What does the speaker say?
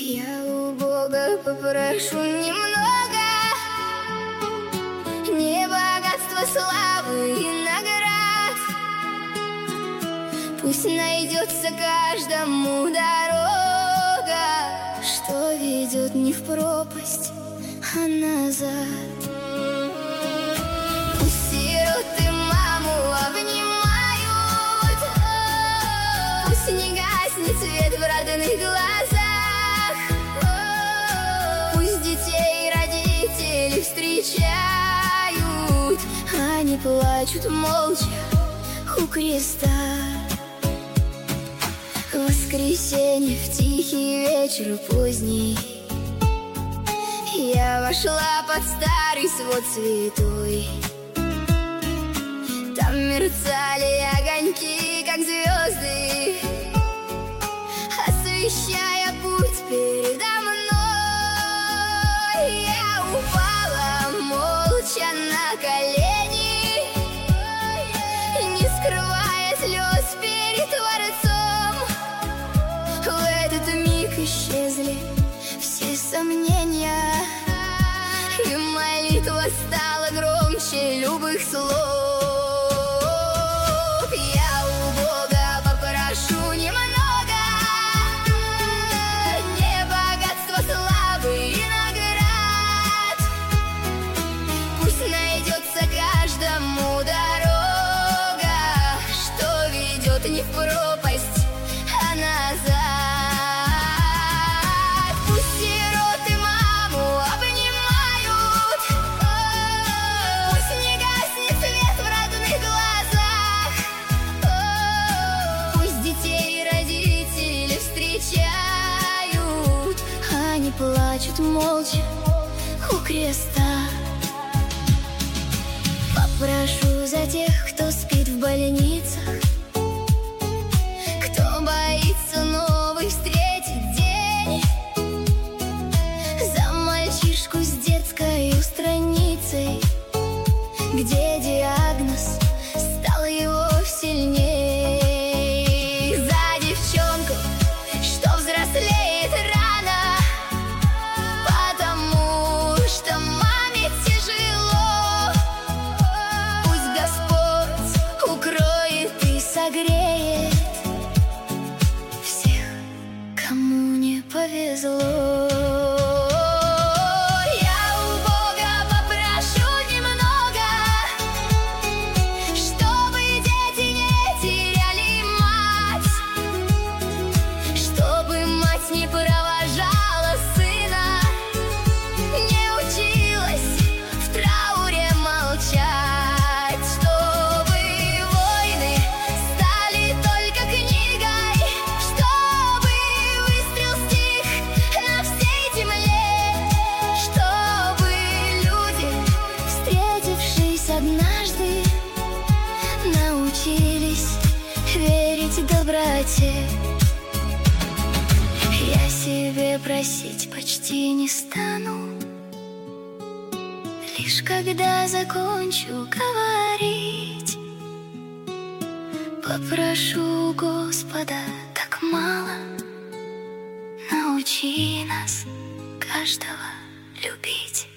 Я у Бога попрошу немного, не богатства, славы и наград. Пусть найдется каждому дорога, что ведет не в пропасть, а назад. Пусть сироты маму обнимают, пусть не гаснет свет в родных глазах, пусть детей родители встречают, они плачут молча у креста. В воскресенье в тихий вечер поздний я вошла под старый свод святой. Там мерцали огоньки, как звезды, освещая путь передо мной. Я упала молча на колени, не скрывая слез перед Творцом. В этот миг исчезли все сомнения, и молитва стала громче любых слов. Я у Бога попрошу немного, не богатства, славы и наград. Пусть найдется каждому дорога, что ведет не в пропасть, а назад. Они плачут молча у креста. Попрошу за тех, кто спит в больницах, кто боится новый встретить день, за мальчишку с детской страницей, где диагноз стал его сильней, за девчонку, что взрослеет рано, потому что маме тяжело. Пусть Господь укроет и согреет всех, кому не повезло. Не провожала сына, не училась в трауре молчать, чтобы войны стали только книгой, чтобы выстрел стих на всей земле, чтобы люди, встретившись однажды, научились верить доброте. Я себе просить почти не стану, лишь когда закончу говорить, попрошу Господа так мало: научи нас каждого любить.